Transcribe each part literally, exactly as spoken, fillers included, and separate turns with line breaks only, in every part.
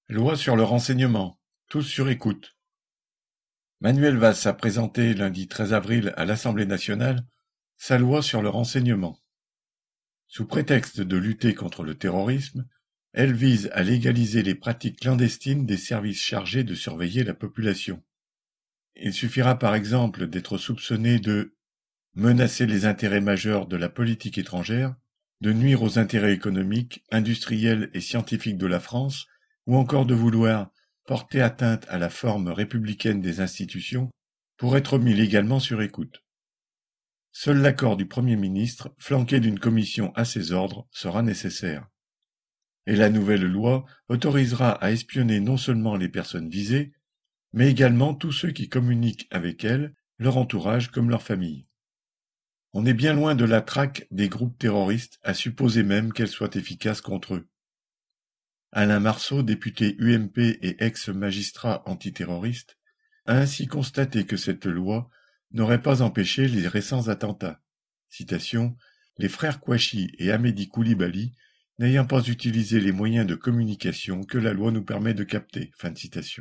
Loi sur le renseignement, tous sur écoute. Manuel Valls a présenté lundi treize avril à l'Assemblée nationale sa loi sur le renseignement. Sous prétexte de lutter contre le terrorisme, elle vise à légaliser les pratiques clandestines des services chargés de surveiller la population. Il suffira par exemple d'être soupçonné de menacer les intérêts majeurs de la politique étrangère, de nuire aux intérêts économiques, industriels et scientifiques de la France, ou encore de vouloir porter atteinte à la forme républicaine des institutions pour être mis légalement sur écoute. Seul l'accord du Premier ministre, flanqué d'une commission à ses ordres, sera nécessaire. Et la nouvelle loi autorisera à espionner non seulement les personnes visées, mais également tous ceux qui communiquent avec elles, leur entourage comme leur famille. On est bien loin de la traque des groupes terroristes, à supposer même qu'elle soit efficace contre eux. Alain Marceau, député U M P et ex-magistrat antiterroriste, a ainsi constaté que cette loi n'aurait pas empêché les récents attentats. Citation, « Les frères Kouachi et Amédi Koulibaly n'ayant pas utilisé les moyens de communication que la loi nous permet de capter. » Fin de citation.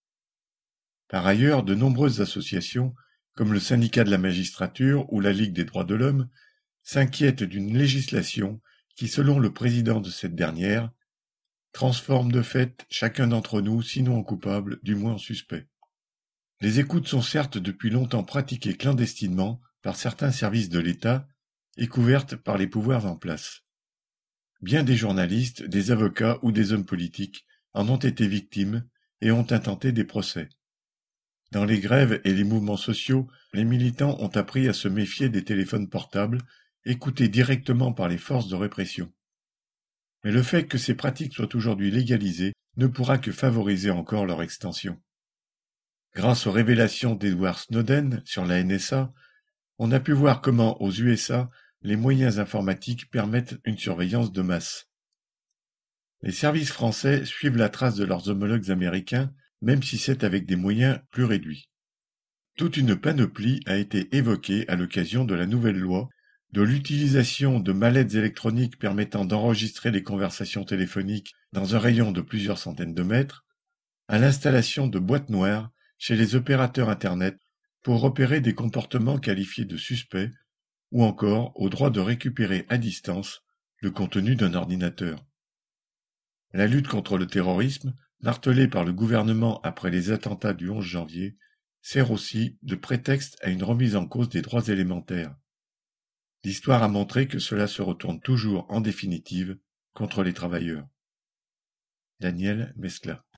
Par ailleurs, de nombreuses associations, comme le syndicat de la magistrature ou la Ligue des droits de l'homme, s'inquiètent d'une législation qui, selon le président de cette dernière, transforme de fait chacun d'entre nous, sinon en coupable, du moins en suspect. Les écoutes sont certes depuis longtemps pratiquées clandestinement par certains services de l'État et couvertes par les pouvoirs en place. Bien des journalistes, des avocats ou des hommes politiques en ont été victimes et ont intenté des procès. Dans les grèves et les mouvements sociaux, les militants ont appris à se méfier des téléphones portables, écoutés directement par les forces de répression. Mais le fait que ces pratiques soient aujourd'hui légalisées ne pourra que favoriser encore leur extension. Grâce aux révélations d'Edward Snowden sur la N S A, on a pu voir comment, aux U S A, les moyens informatiques permettent une surveillance de masse. Les services français suivent la trace de leurs homologues américains, même si c'est avec des moyens plus réduits. Toute une panoplie a été évoquée à l'occasion de la nouvelle loi, de l'utilisation de mallettes électroniques permettant d'enregistrer les conversations téléphoniques dans un rayon de plusieurs centaines de mètres, à l'installation de boîtes noires chez les opérateurs Internet pour repérer des comportements qualifiés de suspects, ou encore au droit de récupérer à distance le contenu d'un ordinateur. La lutte contre le terrorisme, martelée par le gouvernement après les attentats du onze janvier, sert aussi de prétexte à une remise en cause des droits élémentaires. L'histoire a montré que cela se retourne toujours en définitive contre les travailleurs. Daniel Mescla.